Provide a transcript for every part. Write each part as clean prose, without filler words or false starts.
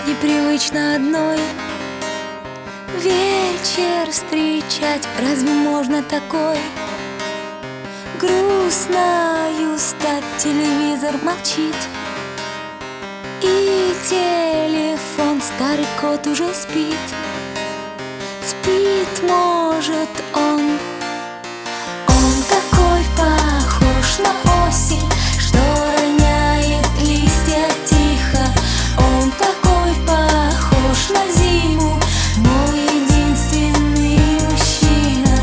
Непривычно одной вечер встречать. Разве можно такой грустною стать? Телевизор молчит, и телефон, старый кот уже спит. Спит, может, он такой похож на осень, что роняет листья тихо. Он такой похож на зиму, мой единственный мужчина.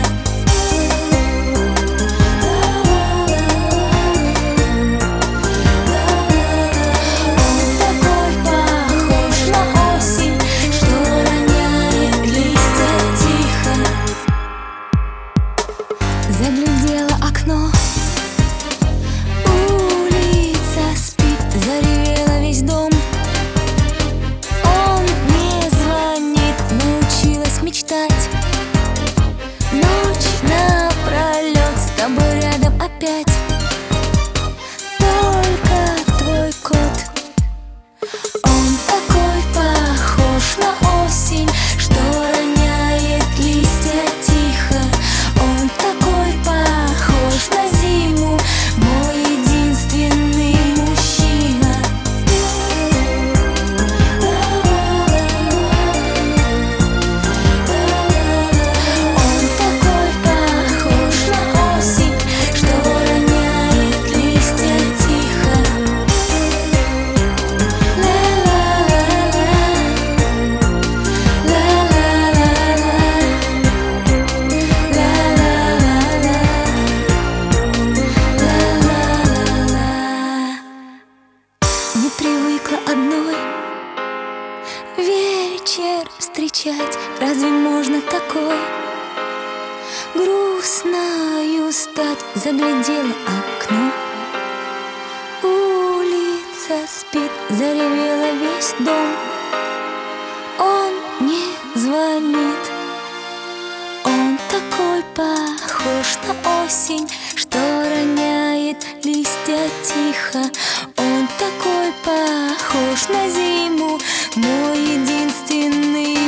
Он такой похож на осень, что роняет листья тихо. Заглядела окно, улица спит, заревела весь дом. Он не звонит, научилась мечтать. Ночь напролет с тобой рядом опять. Только твой кот. Он такой похож на осень, что роняет листья тихо. Он такой похож на зиму, мой единственный мужчина. Он такой похож на осень, что роняет листья тихо. Не привыкла одной вечер встречать. Разве можно такой грустною стать? Заглядела окно, улица спит, заревела весь дом. Он не звонит, он такой похож на осень, что роняет листья тихо. Он такой похож на зиму, мой единственный